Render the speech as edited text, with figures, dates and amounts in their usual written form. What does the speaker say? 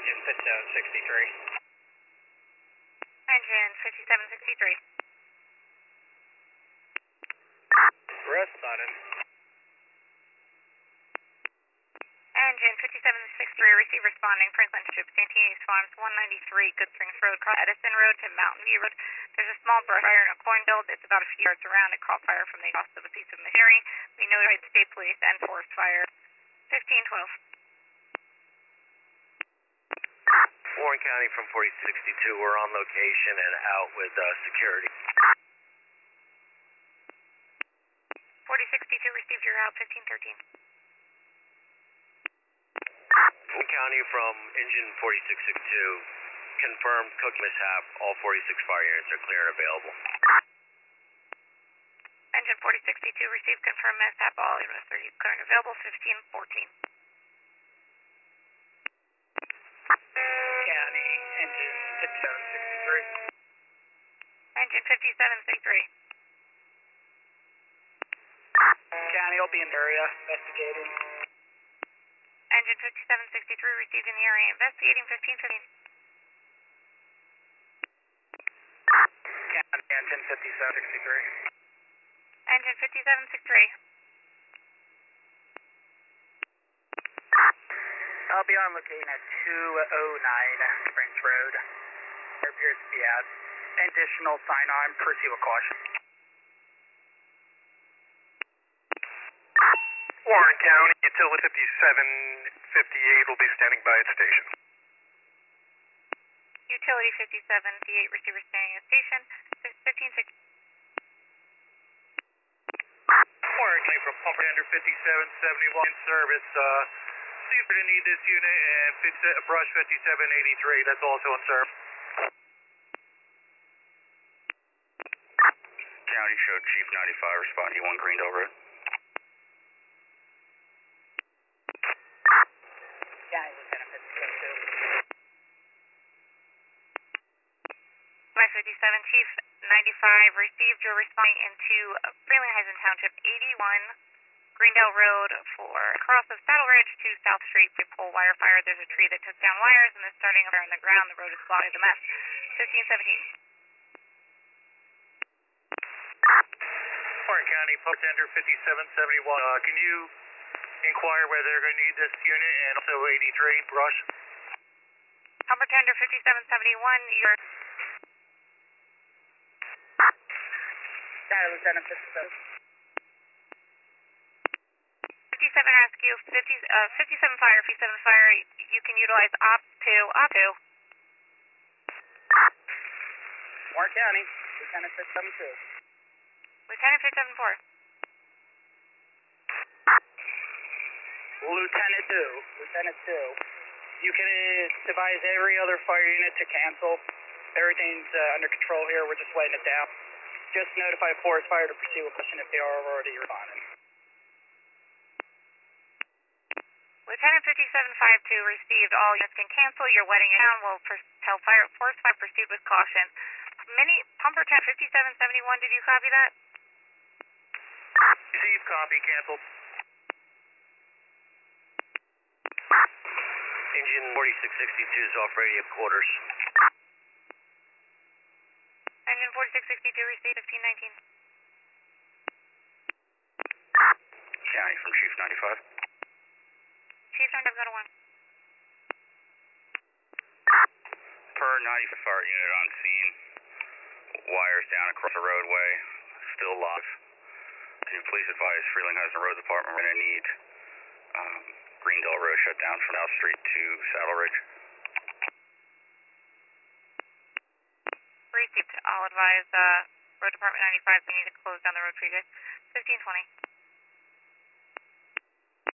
Engine 5763. Engine 5763. Rest on it. Engine 5763, receive responding, Franklin Ship, Santini Farms, 193, Good Springs Road, cross Edison Road to Mountain View Road. There's a small brush fire and a corn belt. It's about a few yards around. It caught fire from the exhaust of a piece of machinery. We notified state police and forest fire. 1512. Warren County from 4062, we're on location and out with security. 4062, received your route, 1513. Warren County from engine 4662, confirmed cook mishap, all 46 fire units are clear and available. Engine 4062, received confirmed mishap, all units are clear and available, 1514. County, engine 5763. Engine 5763. County will be in the area investigating. Engine 5763, received in the area investigating, 1515. County, engine 5763. Engine 5763. I'll be on location at 209 Springs Road. There appears to be an additional sign on. Proceed with caution. Warren County, utility 5758 will be standing by at station. Utility 5758, receiver standing at station, 1516. Warren County from pumper under 5771 in service. See if we're going to need this unit, and brush 5783, that's also in service. County showed Chief 95 responding 1 Greendale Road. County, Lieutenant 5762. My 57, Chief 95, received your responding into Frelinghuysen Township, 81 Greendale Road for across of Saddle Ridge to South Street to pole wire fire. There's a tree that took down wires and is starting a fire on the ground. The road is blocked. The mess. 1517. Warren County, pump tender 5771. Can you inquire whether they're going to need this unit and also 83 brush? Pumper tender 5771, you're... County, Lieutenant 57. 57 rescue, 57 fire, 57 fire, you can utilize OP2. Warren County, Lieutenant 572. Lieutenant 574. Lieutenant 2. You can advise every other fire unit to cancel. Everything's under control here. We're just waiting it down. Just notify forest fire to proceed with caution if they are already responding. Lieutenant 5752 received. All units can cancel. You're wetting it down. We'll tell forest fire proceed with caution. Pumper 10 5771, did you copy that? Receive, copy, cancel. Engine 4662 is off radio quarters. Engine 4662 received, 1519. County from Chief 95. Chief 95, go to 1. Per 95 fire unit on scene. Wires down across the roadway. Still locked. Can you please advise Frelinghuysen Road Department we're going to need Greendale Road shut down from South Street to Saddle Ridge? Received. I'll advise Road Department 95 we need to close down the road for you guys. 1520.